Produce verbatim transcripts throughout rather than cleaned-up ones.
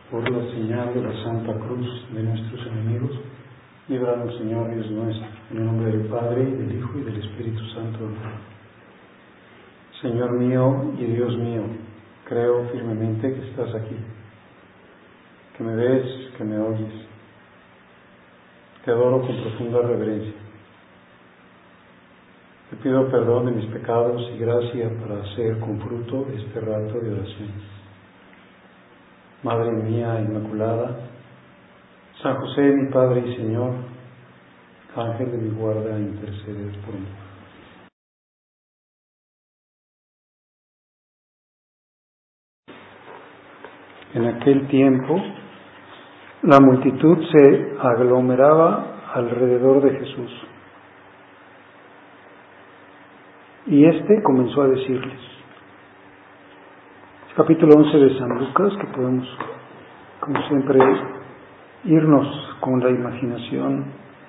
por la señal de la Santa Cruz de nuestros enemigos, líbranos, Señor Dios nuestro, en el nombre del Padre, y del Hijo, y del Espíritu Santo. Señor mío y Dios mío, creo firmemente que estás aquí, que me ves, que me oyes. Te adoro con profunda reverencia. Te pido perdón de mis pecados y gracia para hacer con fruto este rato de oración. Madre mía Inmaculada, San José, mi Padre y Señor, Ángel de mi guarda, intercede por mí. En aquel tiempo, la multitud se aglomeraba alrededor de Jesús. Y éste comenzó a decirles, capítulo once de San Lucas, que podemos, como siempre, irnos con la imaginación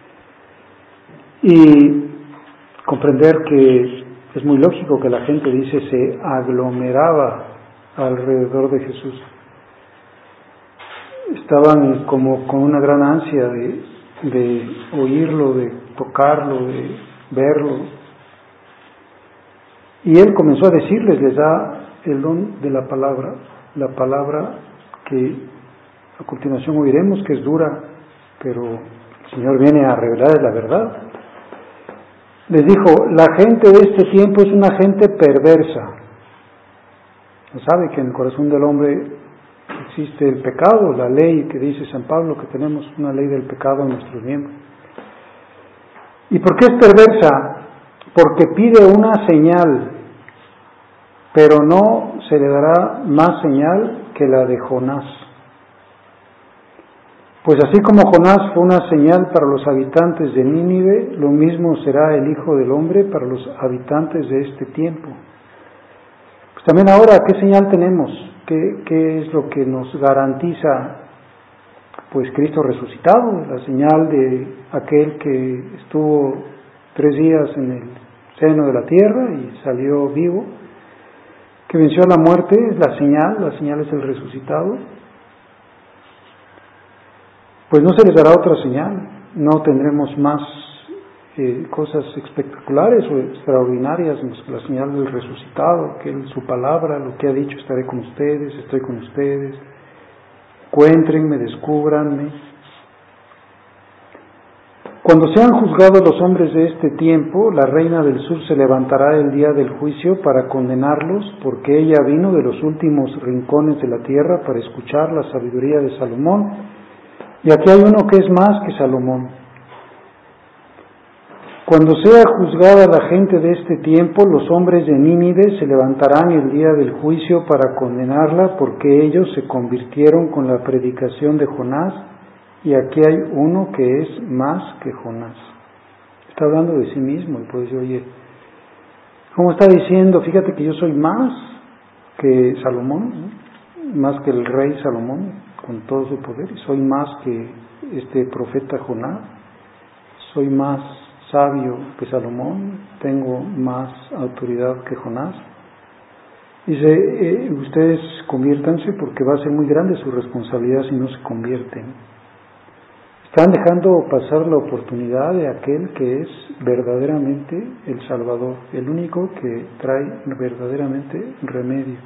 y comprender que es muy lógico que la gente, dice, se aglomeraba alrededor de Jesús. Estaban como con una gran ansia de, de oírlo, de tocarlo, de verlo. Y él comenzó a decirles, les da el don de la palabra, la palabra que a continuación oiremos, que es dura, pero el Señor viene a revelar la verdad. Les dijo, la gente de este tiempo es una gente perversa. No sabe que en el corazón del hombre existe el pecado, la ley que dice San Pablo, que tenemos una ley del pecado en nuestros miembros. ¿Y por qué es perversa? Porque pide una señal, pero no se le dará más señal que la de Jonás. Pues así como Jonás fue una señal para los habitantes de Nínive, lo mismo será el Hijo del Hombre para los habitantes de este tiempo. Pues también ahora, ¿qué señal tenemos? ¿Qué, qué es lo que nos garantiza? Pues Cristo resucitado, la señal de aquel que estuvo tres días en el seno de la tierra y salió vivo, que venció a la muerte, es la señal, la señal es el resucitado. Pues no se les dará otra señal, no tendremos más eh, cosas espectaculares o extraordinarias más que la señal del resucitado, que es su palabra, lo que ha dicho, estaré con ustedes, estoy con ustedes, encuéntrenme, descúbranme. Cuando sean juzgados los hombres de este tiempo, la reina del sur se levantará el día del juicio para condenarlos, porque ella vino de los últimos rincones de la tierra para escuchar la sabiduría de Salomón, y aquí hay uno que es más que Salomón. Cuando sea juzgada la gente de este tiempo, los hombres de Nínive se levantarán el día del juicio para condenarla, porque ellos se convirtieron con la predicación de Jonás, y aquí hay uno que es más que Jonás. Está hablando de sí mismo, y puede decir, oye, ¿cómo está diciendo? Fíjate que yo soy más que Salomón, ¿no? Más que el rey Salomón, con todo su poder, y soy más que este profeta Jonás, soy más sabio que Salomón, tengo más autoridad que Jonás. Dice, eh, ustedes conviértanse porque va a ser muy grande su responsabilidad si no se convierten. Están dejando pasar la oportunidad de aquel que es verdaderamente el Salvador, el único que trae verdaderamente remedio.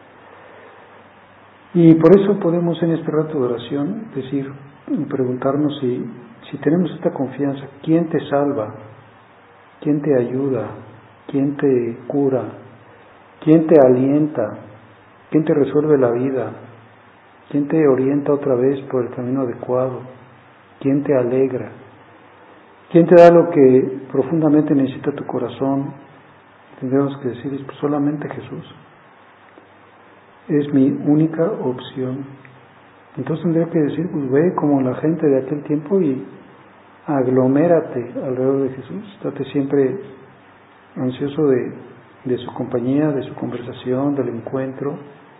Y por eso podemos en este rato de oración decir, preguntarnos si, si tenemos esta confianza, ¿quién te salva? ¿Quién te ayuda? ¿Quién te cura? ¿Quién te alienta? ¿Quién te resuelve la vida? ¿Quién te orienta otra vez por el camino adecuado? ¿Quién te alegra? ¿Quién te da lo que profundamente necesita tu corazón? Tendríamos que decir, pues solamente Jesús. Es mi única opción. Entonces tendría que decir, pues ve como la gente de aquel tiempo y aglomérate alrededor de Jesús. Estate siempre ansioso de, de su compañía, de su conversación, del encuentro.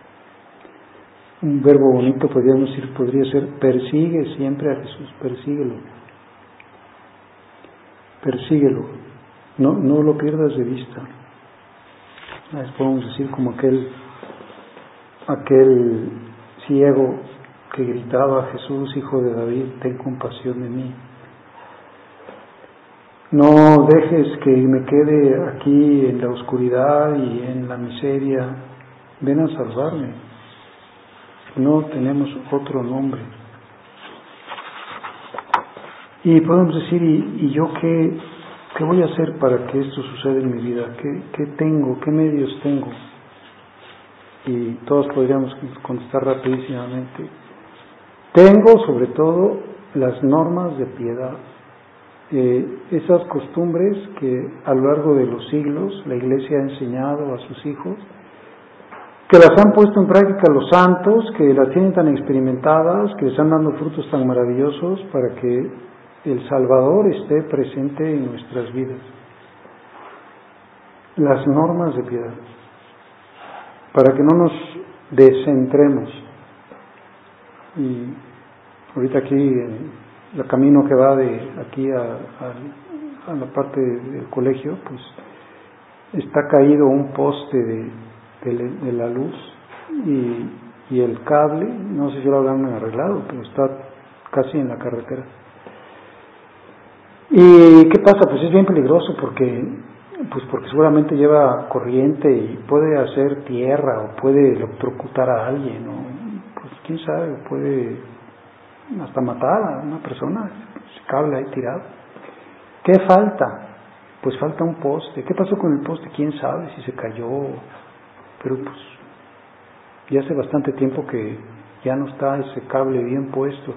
Un verbo bonito podríamos decir, podría ser, persigue siempre a Jesús, persíguelo. Persíguelo. No, no lo pierdas de vista. Podemos decir como aquel, aquel ciego que gritaba a Jesús, Hijo de David, ten compasión de mí. No dejes que me quede aquí en la oscuridad y en la miseria. Ven a salvarme. No tenemos otro nombre. Y podemos decir, ¿y, y yo qué, qué voy a hacer para que esto suceda en mi vida? ¿Qué, qué tengo? ¿Qué medios tengo? Y todos podríamos contestar rapidísimamente. Tengo sobre todo las normas de piedad. Eh, esas costumbres que a lo largo de los siglos la Iglesia ha enseñado a sus hijos, que las han puesto en práctica los santos, que las tienen tan experimentadas, que les están dando frutos tan maravillosos para que el Salvador esté presente en nuestras vidas. Las normas de piedad, para que no nos descentremos. Y ahorita aquí, en el camino que va de aquí a, a, a la parte del colegio, pues está caído un poste de, de, de la luz y, y el cable, no sé si lo habrán arreglado, pero está casi en la carretera. ¿Y qué pasa? Pues es bien peligroso porque, pues porque seguramente lleva corriente y puede hacer tierra o puede electrocutar a alguien, o pues quién sabe, puede hasta matar a una persona, ese cable ahí tirado. ¿Qué falta? Pues falta un poste. ¿Qué pasó con el poste? Quién sabe si se cayó, pero pues ya hace bastante tiempo que ya no está ese cable bien puesto.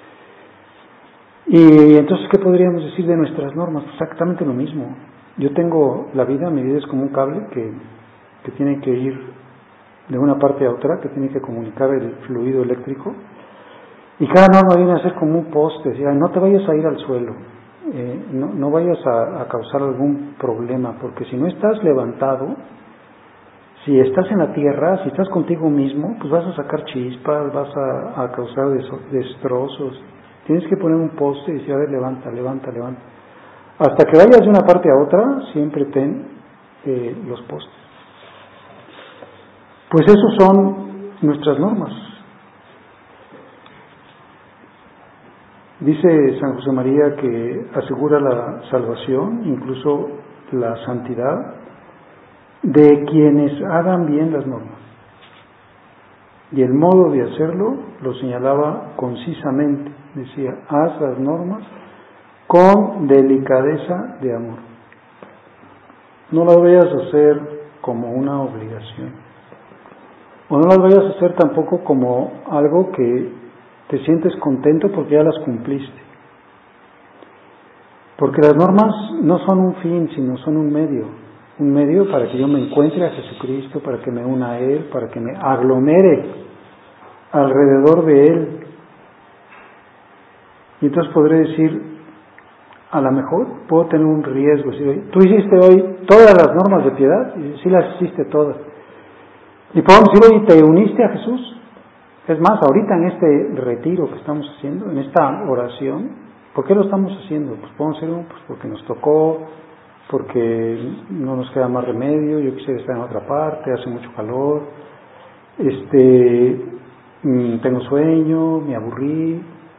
Y entonces, ¿qué podríamos decir de nuestras normas? Exactamente lo mismo. Yo tengo la vida, mi vida es como un cable que, que tiene que ir de una parte a otra, que tiene que comunicar el fluido eléctrico, y cada norma viene a ser como un poste. O sea, no te vayas a ir al suelo, eh, no, no vayas a, a causar algún problema, porque si no estás levantado, si estás en la tierra, si estás contigo mismo, pues vas a sacar chispas, vas a, a causar des- destrozos. Tienes que poner un poste y decir, a ver, levanta, levanta, levanta. Hasta que vayas de una parte a otra, siempre ten eh, los postes. Pues esos son nuestras normas. Dice San José María que asegura la salvación, incluso la santidad, de quienes hagan bien las normas. Y el modo de hacerlo lo señalaba concisamente. Decía, haz las normas con delicadeza de amor. No las vayas a hacer como una obligación. O no las vayas a hacer tampoco como algo que te sientes contento porque ya las cumpliste. Porque las normas no son un fin, sino son un medio. Un medio para que yo me encuentre a Jesucristo, para que me una a Él, para que me aglomere alrededor de Él. Y entonces podré decir, a lo mejor puedo tener un riesgo. Si tú hiciste hoy todas las normas de piedad, y sí las hiciste todas. Y podemos decir, hoy te uniste a Jesús. Es más, ahorita en este retiro que estamos haciendo, en esta oración, ¿por qué lo estamos haciendo? Pues podemos decir, pues porque nos tocó, porque no nos queda más remedio, yo quisiera estar en otra parte, hace mucho calor, este, tengo sueño, me aburrí,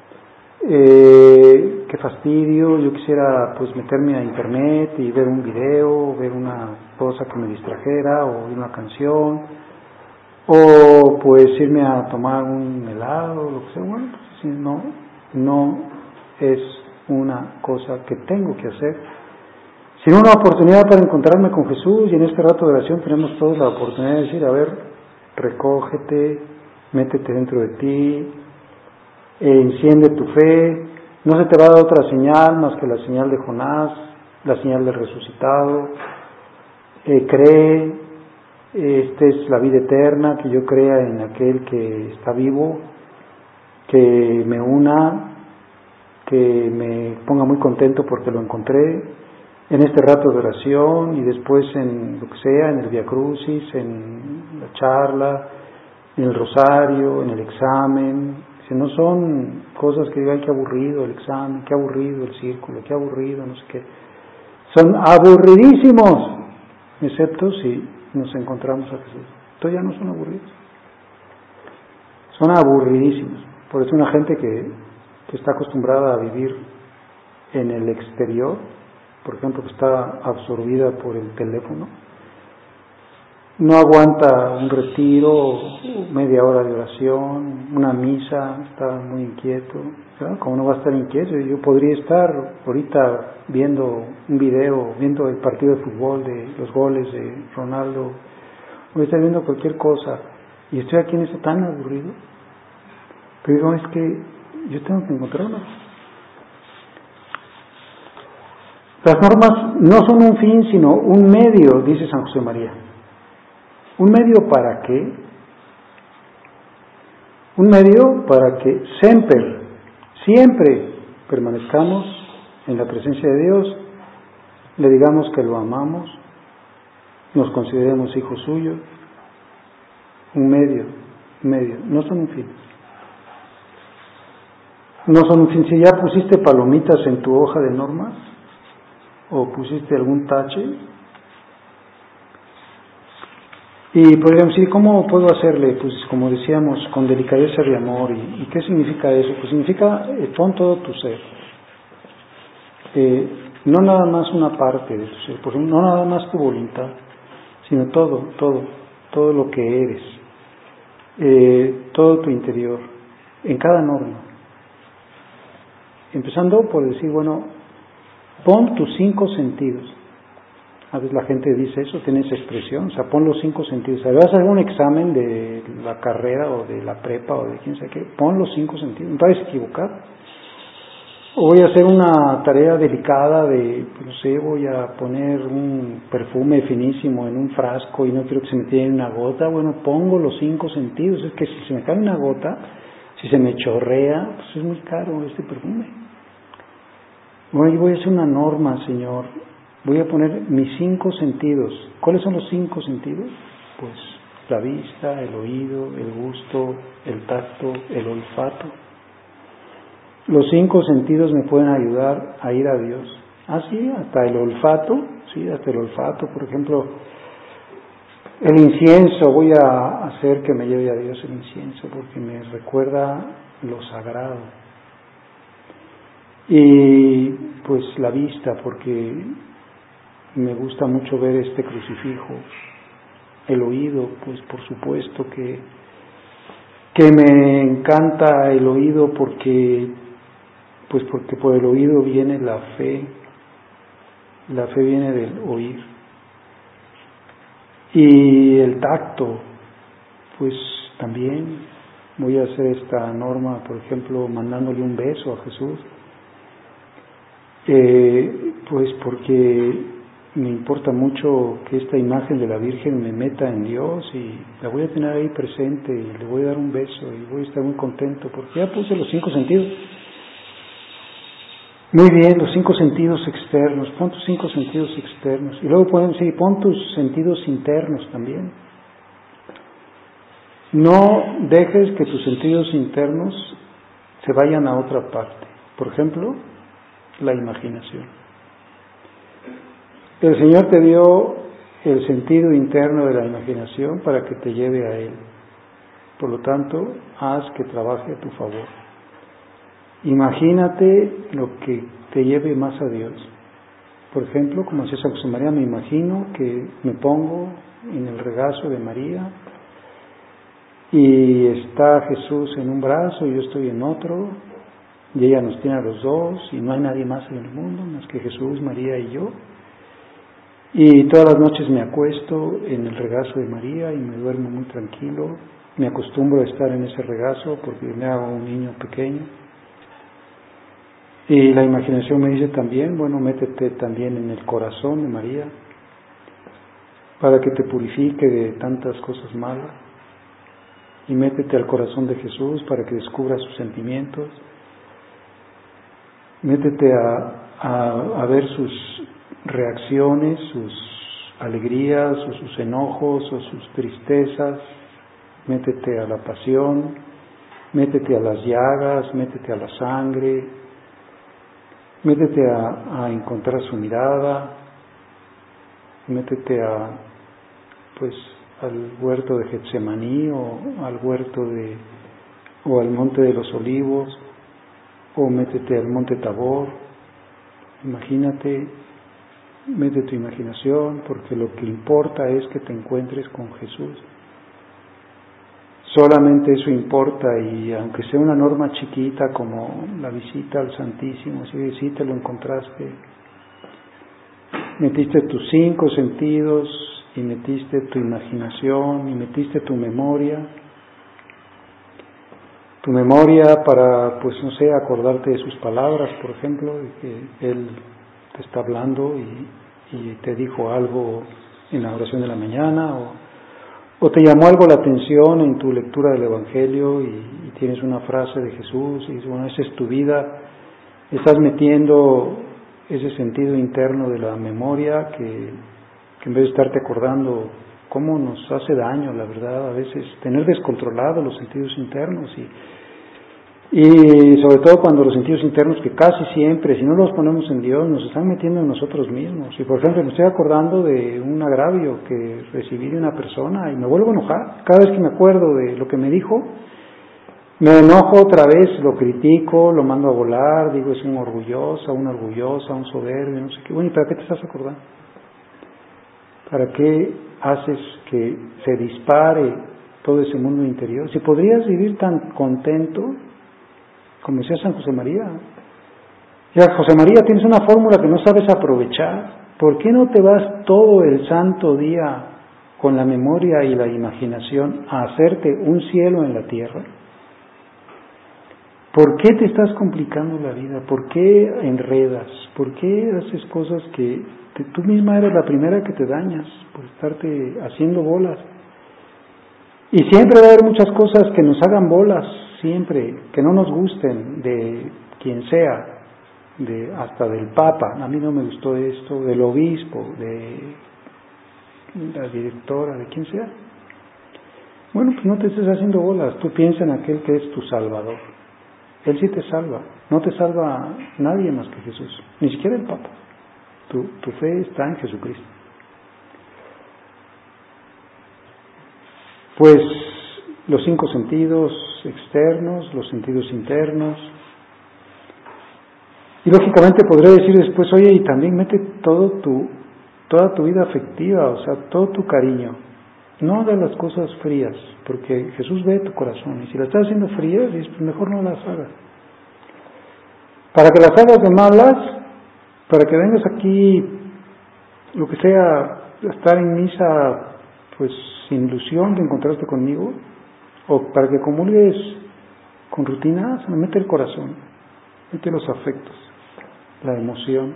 eh, qué fastidio, yo quisiera pues meterme a internet y ver un video, ver una cosa que me distrajera, o oír una canción, o pues irme a tomar un helado, lo que sea. Bueno, pues si no, no es una cosa que tengo que hacer, sino una oportunidad para encontrarme con Jesús. Y en este rato de oración tenemos todos la oportunidad de decir, a ver, recógete, métete dentro de ti, eh, enciende tu fe. No se te va a dar otra señal más que la señal de Jonás, la señal del resucitado. Eh, cree, esta es la vida eterna, que yo crea en aquel que está vivo, que me una, que me ponga muy contento porque lo encontré en este rato de oración, y después en lo que sea, en el Via Crucis, en la charla, en el rosario, en el examen. Si no son cosas que digo, ay, qué aburrido el examen, qué aburrido el círculo, qué aburrido, no sé qué. Son aburridísimos, excepto si nos encontramos a Jesús. Entonces ya no son aburridos. Son aburridísimos. Por eso una gente que, que está acostumbrada a vivir en el exterior, por ejemplo, que está absorbida por el teléfono, no aguanta un retiro, media hora de oración, una misa, está muy inquieto. ¿Verdad? ¿Cómo no va a estar inquieto? Yo podría estar ahorita viendo un video, viendo el partido de fútbol, de los goles de Ronaldo, voy a estar viendo cualquier cosa, y estoy aquí en eso tan aburrido. Pero digo, es que yo tengo que encontrar una. Las normas no son un fin, sino un medio, dice San José María. ¿Un medio para qué? Un medio para que siempre, siempre permanezcamos en la presencia de Dios, le digamos que lo amamos, nos consideremos hijos suyos. Un medio, un medio, no son un fin. No son un fin. Si ya pusiste palomitas en tu hoja de normas, o pusiste algún tache, y podríamos decir, ¿cómo puedo hacerle? Pues como decíamos, con delicadeza de amor. ¿Y, y qué significa eso? Pues significa, eh, pon todo tu ser. Eh, no nada más una parte de tu ser, por ejemplo, no nada más tu voluntad, sino todo, todo, todo lo que eres, eh, todo tu interior, en cada norma. Empezando por decir, bueno, pon tus cinco sentidos. A veces la gente dice eso, tiene esa expresión, o sea, pon los cinco sentidos. O sea, vas a hacer un examen de la carrera o de la prepa o de quién sabe qué, pon los cinco sentidos, no te vayas a equivocar. O voy a hacer una tarea delicada de, no sé, voy a poner un perfume finísimo en un frasco y no quiero que se me tire una gota. Bueno, pongo los cinco sentidos. Es que si se me cae una gota, si se me chorrea, pues es muy caro este perfume. Bueno, yo voy a hacer una norma, Señor. Voy a poner mis cinco sentidos. ¿Cuáles son los cinco sentidos? Pues la vista, el oído, el gusto, el tacto, el olfato. Los cinco sentidos me pueden ayudar a ir a Dios. Ah, sí, hasta el olfato, sí, hasta el olfato. Por ejemplo, el incienso, voy a hacer que me lleve a Dios el incienso porque me recuerda lo sagrado. Y pues la vista, porque me gusta mucho ver este crucifijo. El oído, pues por supuesto que, que me encanta el oído porque, pues porque por el oído viene la fe. La fe viene del oír. Y el tacto, pues también voy a hacer esta norma, por ejemplo, mandándole un beso a Jesús. Eh, pues porque me importa mucho que esta imagen de la Virgen me meta en Dios y la voy a tener ahí presente y le voy a dar un beso y voy a estar muy contento porque ya puse los cinco sentidos. Muy bien, los cinco sentidos externos, pon tus cinco sentidos externos. Y luego podemos decir, pon tus sentidos internos también. No dejes que tus sentidos internos se vayan a otra parte. Por ejemplo, la imaginación. El Señor te dio el sentido interno de la imaginación para que te lleve a Él. Por lo tanto, haz que trabaje a tu favor. Imagínate lo que te lleve más a Dios. Por ejemplo, como decía San José María, me imagino que me pongo en el regazo de María y está Jesús en un brazo y yo estoy en otro y ella nos tiene a los dos y no hay nadie más en el mundo más que Jesús, María y yo. Y todas las noches me acuesto en el regazo de María y me duermo muy tranquilo. Me acostumbro a estar en ese regazo porque me hago un niño pequeño. Y la imaginación me dice también, bueno, métete también en el corazón de María para que te purifique de tantas cosas malas. Y métete al corazón de Jesús para que descubra sus sentimientos. Métete a, a, a ver sus reacciones, sus alegrías o sus enojos o sus tristezas. Métete a la pasión, métete a las llagas, métete a la sangre. Métete a, a encontrar su mirada, métete a, pues, al huerto de Getsemaní o al huerto de o al Monte de los Olivos, o métete al Monte Tabor. Imagínate, mete tu imaginación, porque lo que importa es que te encuentres con Jesús. Solamente eso importa, y aunque sea una norma chiquita como la visita al Santísimo, si sí te lo encontraste, metiste tus cinco sentidos, y metiste tu imaginación, y metiste tu memoria, tu memoria para, pues no sé, acordarte de sus palabras, por ejemplo, de que Él te está hablando y, y te dijo algo en la oración de la mañana, o, o te llamó algo la atención en tu lectura del Evangelio, y, y tienes una frase de Jesús, y dices, bueno, esa es tu vida. Estás metiendo ese sentido interno de la memoria que, que en vez de estarte acordando cómo nos hace daño, la verdad, a veces tener descontrolados los sentidos internos, y Y sobre todo cuando los sentidos internos, que casi siempre, si no los ponemos en Dios, nos están metiendo en nosotros mismos. Y por ejemplo, me estoy acordando de un agravio que recibí de una persona y me vuelvo a enojar. Cada vez que me acuerdo de lo que me dijo, me enojo otra vez, lo critico, lo mando a volar, digo es un orgullosa, una orgullosa, un soberbio, no sé qué. Bueno, ¿y para qué te estás acordando? ¿Para qué haces que se dispare todo ese mundo interior? Si podrías vivir tan contento, como decía San José María. Ya, José María, tienes una fórmula que no sabes aprovechar. ¿Por qué no te vas todo el santo día con la memoria y la imaginación a hacerte un cielo en la tierra? ¿Por qué te estás complicando la vida? ¿Por qué enredas? ¿Por qué haces cosas que te, tú misma eres la primera que te dañas por estarte haciendo bolas? Y siempre va a haber muchas cosas que nos hagan bolas, siempre, que no nos gusten, de quien sea, de hasta del Papa. A mí no me gustó esto, del obispo, de la directora, de quien sea. Bueno, pues no te estés haciendo bolas, tú piensa en aquel que es tu Salvador. Él sí te salva, no te salva nadie más que Jesús, ni siquiera el Papa. Tu, tu fe está en Jesucristo. Pues los cinco sentidos externos, los sentidos internos. Y lógicamente podré decir después, oye, y también mete todo tu, toda tu vida afectiva, o sea, todo tu cariño. No hagas las cosas frías, porque Jesús ve tu corazón, y si la estás haciendo fría, dices, pues mejor no las hagas. Para que las hagas de malas, para que vengas aquí, lo que sea, estar en misa, pues sin ilusión de encontrarte conmigo, o para que comulgues con rutina, se me mete el corazón, mete los afectos, la emoción.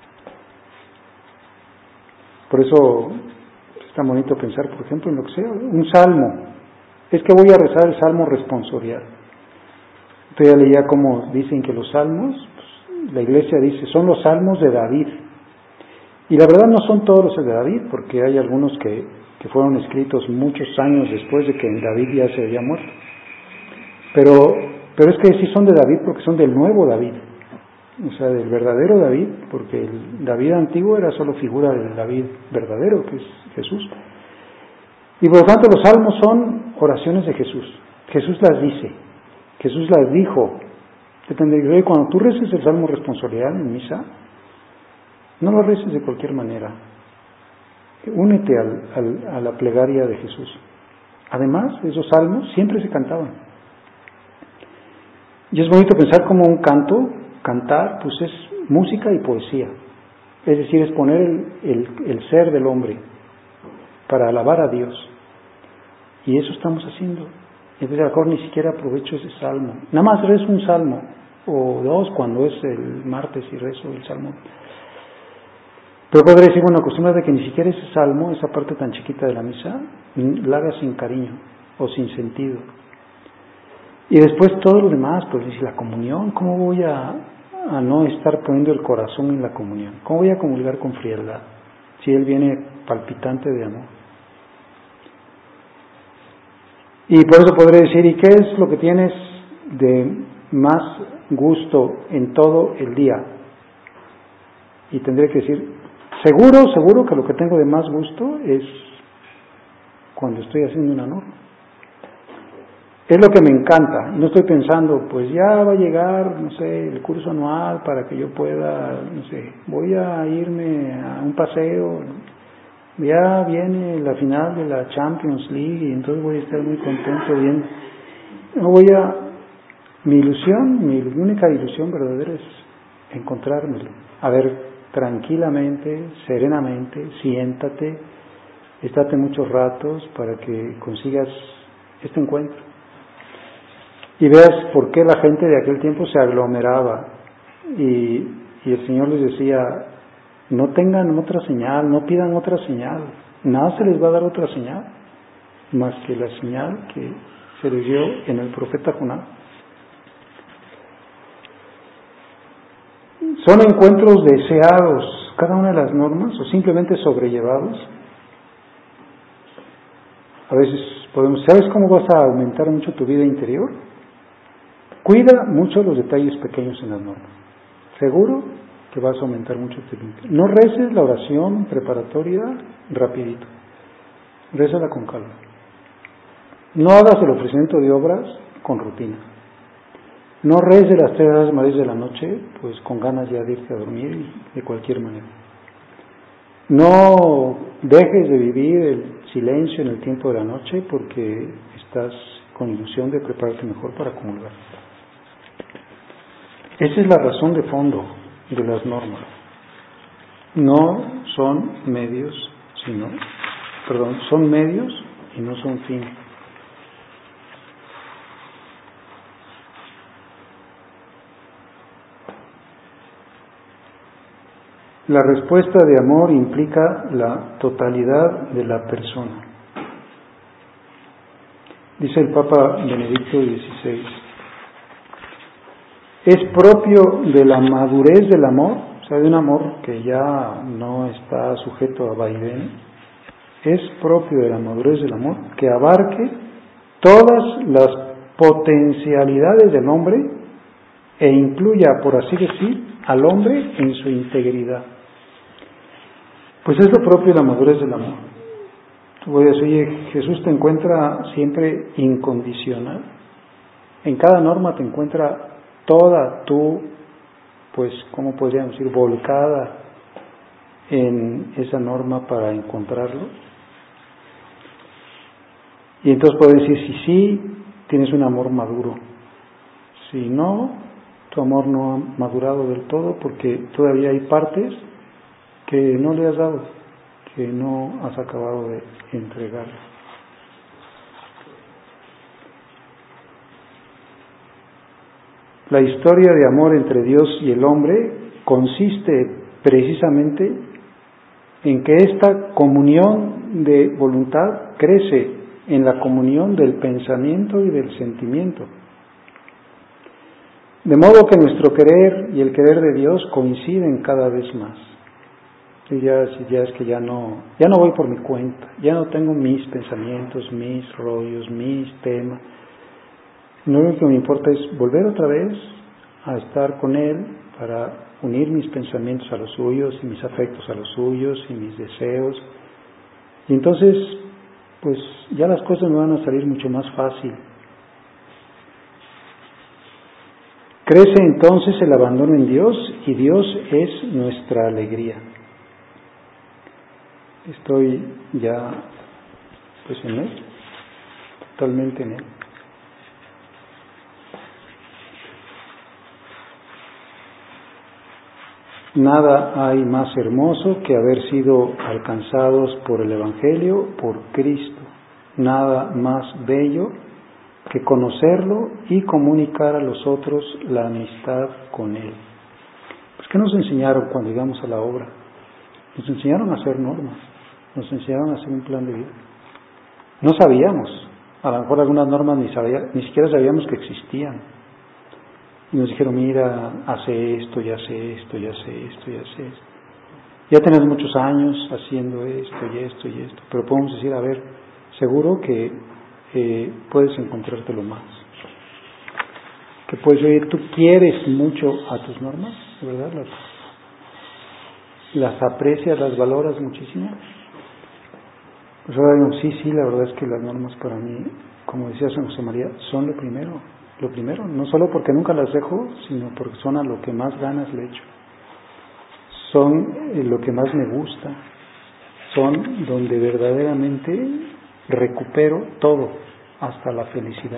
Por eso es tan bonito pensar, por ejemplo, en lo que sea, un salmo. Es que voy a rezar el salmo responsorial. Usted ya leía cómo dicen que los salmos, pues, la iglesia dice, son los salmos de David. Y la verdad no son todos los de David, porque hay algunos que, que fueron escritos muchos años después de que David ya se había muerto. Pero, pero es que sí son de David porque son del nuevo David. O sea, del verdadero David, porque el David antiguo era solo figura del David verdadero, que es Jesús. Y por lo tanto los salmos son oraciones de Jesús. Jesús las dice, Jesús las dijo. Cuando tú reces el salmo responsorial en misa, no lo reces de cualquier manera. Únete al, al, a la plegaria de Jesús. Además, esos salmos siempre se cantaban. Y es bonito pensar como un canto, cantar, pues es música y poesía. Es decir, es poner el, el, el ser del hombre para alabar a Dios. Y eso estamos haciendo. Entonces, a lo mejor ni siquiera aprovecho ese salmo. Nada más rezo un salmo, o dos cuando es el martes y rezo el salmo. Pero podría decir, bueno, acostúmbrate que ni siquiera ese salmo, esa parte tan chiquita de la misa, la hagas sin cariño o sin sentido. Y después todo lo demás, pues dice la comunión, ¿cómo voy a, a no estar poniendo el corazón en la comunión? ¿Cómo voy a comulgar con frialdad si Él viene palpitante de amor? Y por eso podré decir, ¿y qué es lo que tienes de más gusto en todo el día? Y tendré que decir, seguro, seguro que lo que tengo de más gusto es cuando estoy haciendo una norma. Es lo que me encanta. No estoy pensando, pues ya va a llegar, no sé, el curso anual para que yo pueda, no sé, voy a irme a un paseo, ya viene la final de la Champions League y entonces voy a estar muy contento bien. No voy a, mi ilusión, mi única ilusión verdadera es encontrármelo. A ver, tranquilamente, serenamente, siéntate, estate muchos ratos para que consigas este encuentro. Y veas por qué la gente de aquel tiempo se aglomeraba y, y el Señor les decía, no tengan otra señal, no pidan otra señal, nada se les va a dar otra señal, más que la señal que se les dio en el profeta Jonás. Son encuentros deseados, cada una de las normas, o simplemente sobrellevados. A veces podemos, ¿sabes cómo vas a aumentar mucho tu vida interior? Cuida mucho los detalles pequeños en las normas. Seguro que vas a aumentar mucho tu vida. No reces la oración preparatoria rapidito. Rézala con calma. No hagas el ofrecimiento de obras con rutina. No reces las tres horas más de la noche, pues con ganas ya de irte a dormir de cualquier manera. No dejes de vivir el silencio en el tiempo de la noche porque estás con ilusión de prepararte mejor para comulgar. Esa es la razón de fondo de las normas. No son medios, sino, perdón, son medios y no son fines. La respuesta de amor implica la totalidad de la persona. Dice el Papa Benedicto dieciséis. Es propio de la madurez del amor, o sea, de un amor que ya no está sujeto a vaivén, es propio de la madurez del amor que abarque todas las potencialidades del hombre e incluya, por así decir, al hombre en su integridad. Pues es lo propio de la madurez del amor. Tú voy a decir, oye, Jesús te encuentra siempre incondicional. En cada norma te encuentra toda tú, pues, ¿cómo podríamos decir? Volcada en esa norma para encontrarlo. Y entonces puedes decir, si sí, tienes un amor maduro. Si no, tu amor no ha madurado del todo porque todavía hay partes que no le has dado, que no has acabado de entregar. La historia de amor entre Dios y el hombre consiste precisamente en que esta comunión de voluntad crece en la comunión del pensamiento y del sentimiento. De modo que nuestro querer y el querer de Dios coinciden cada vez más. Y ya, ya es que ya no, ya no voy por mi cuenta, ya no tengo mis pensamientos, mis rollos, mis temas. Lo único que me importa es volver otra vez a estar con Él para unir mis pensamientos a los suyos y mis afectos a los suyos y mis deseos. Y entonces, pues ya las cosas me van a salir mucho más fácil. Crece entonces el abandono en Dios y Dios es nuestra alegría. Estoy ya pues en Él, totalmente en Él. Nada hay más hermoso que haber sido alcanzados por el Evangelio, por Cristo. Nada más bello que conocerlo y comunicar a los otros la amistad con Él. Pues, ¿qué nos enseñaron cuando llegamos a la obra? Nos enseñaron a hacer normas, nos enseñaron a hacer un plan de vida. No sabíamos, a lo mejor algunas normas ni, sabía, ni siquiera sabíamos que existían. Y nos dijeron, mira, hace esto, y hace esto, y hace esto, y hace esto. Ya tenés muchos años haciendo esto, y esto, y esto. Pero podemos decir, a ver, seguro que eh, puedes encontrártelo más. Que puedes oír, tú quieres mucho a tus normas, ¿verdad? Las, las aprecias, las valoras muchísimo. Pues ahora digo, sí, sí, la verdad es que las normas para mí como decía San José María, son lo primero, lo primero, no solo porque nunca las dejo, sino porque son a lo que más ganas le echo, son eh, lo que más me gusta, son donde verdaderamente recupero todo, hasta la felicidad.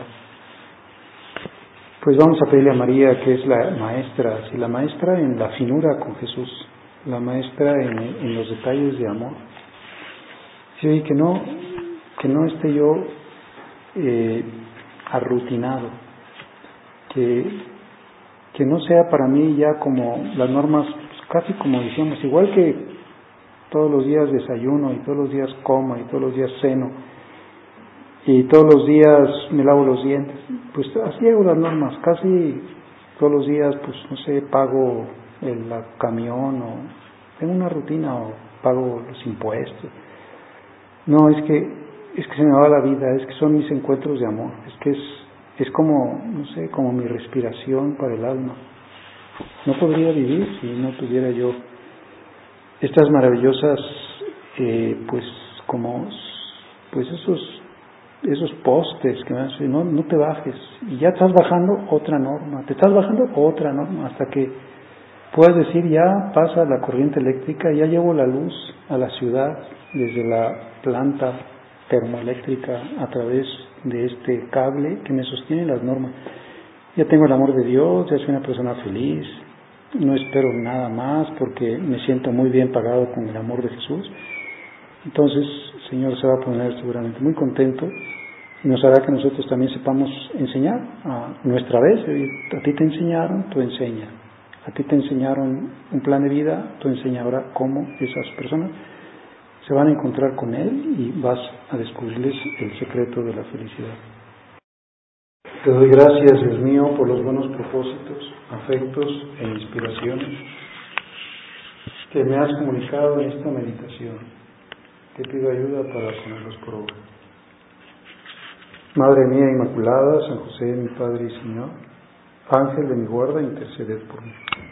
Pues vamos a pedirle a María, que es la maestra, si la maestra en la finura con Jesús, la maestra en, en los detalles de amor. Sí, que no, que no esté yo eh, arrutinado, que, que no sea para mí ya como las normas, casi como decíamos, igual que todos los días desayuno y todos los días como y todos los días ceno y todos los días me lavo los dientes, pues así hago las normas, casi todos los días, pues no sé, pago el camión o tengo una rutina o pago los impuestos. No, es que es que se me va la vida, es que son mis encuentros de amor, es que es es como, no sé, como mi respiración para el alma. No podría vivir si no tuviera yo estas maravillosas, eh, pues como, pues esos esos postes que me van a decir, no, no te bajes, y ya estás bajando otra norma, te estás bajando otra norma, hasta que puedas decir, ya pasa la corriente eléctrica, ya llevo la luz a la ciudad desde la planta termoeléctrica a través de este cable que me sostiene las normas. Ya tengo el amor de Dios, ya soy una persona feliz, no espero nada más porque me siento muy bien pagado con el amor de Jesús. Entonces, el Señor se va a poner seguramente muy contento y nos hará que nosotros también sepamos enseñar a nuestra vez. A ti te enseñaron, tú enseña. A ti te enseñaron un plan de vida, tú enseña ahora cómo esas personas se van a encontrar con Él y vas a descubrirles el secreto de la felicidad. Te doy gracias, Dios mío, por los buenos propósitos, afectos e inspiraciones que me has comunicado en esta meditación. Te pido ayuda para ponerlos por obra. Madre mía Inmaculada, San José, mi Padre y Señor, Ángel de mi guarda, interceded por mí.